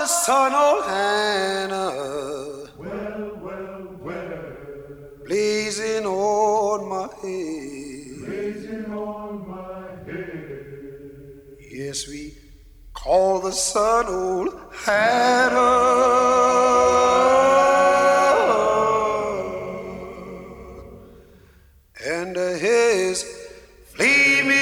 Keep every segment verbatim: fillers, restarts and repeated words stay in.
the sun, old Hannah, Well, well, well, blazing on my head. blazing on my head. Yes, we call the sun old Hannah. And his flaming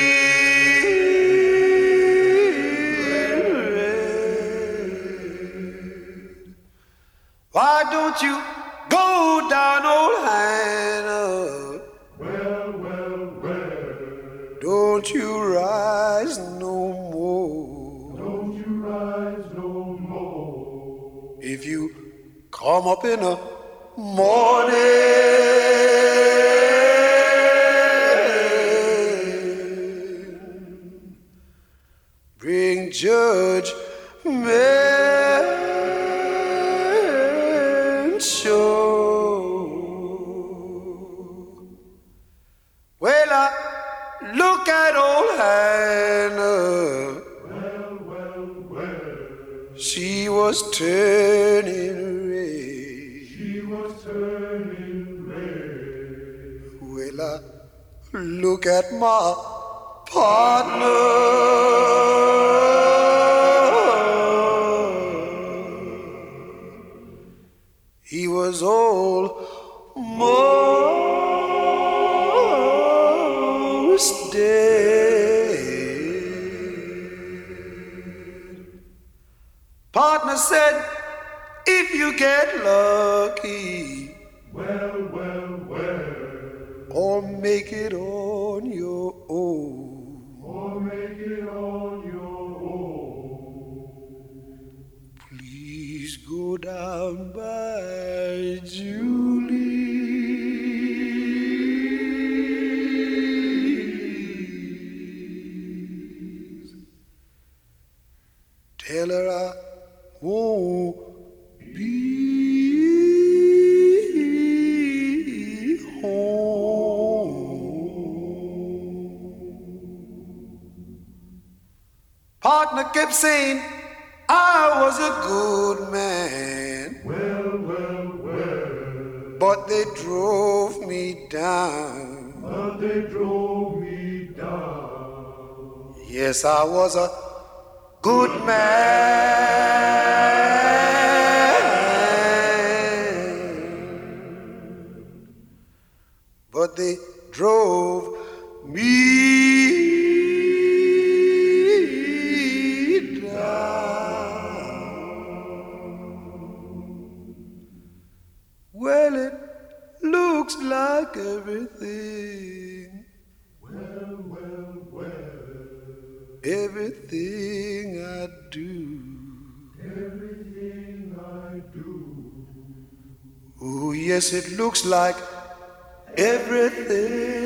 red. Why don't you go down, old Hannah? Well, well, well, Don't you rise no more. don't you rise no more. If you come up in the morning, bring judgment sure. Well, I look at old Hannah. Well, well, well, She was turning red. she was turning red. Well, I look at my partner. He was almost dead. Partner said, if you get lucky, Well, well, well, or make it on your own, or make it on your own. please go down by Julie's. Tell her I won't be home. Partner kept saying I was a good man, Well, well, well, but they drove me down. but they drove me down. Yes, I was a good man, but they drove me down. Well, it looks like everything, Well, well, well, everything I do. everything I do. Oh, yes, it looks like everything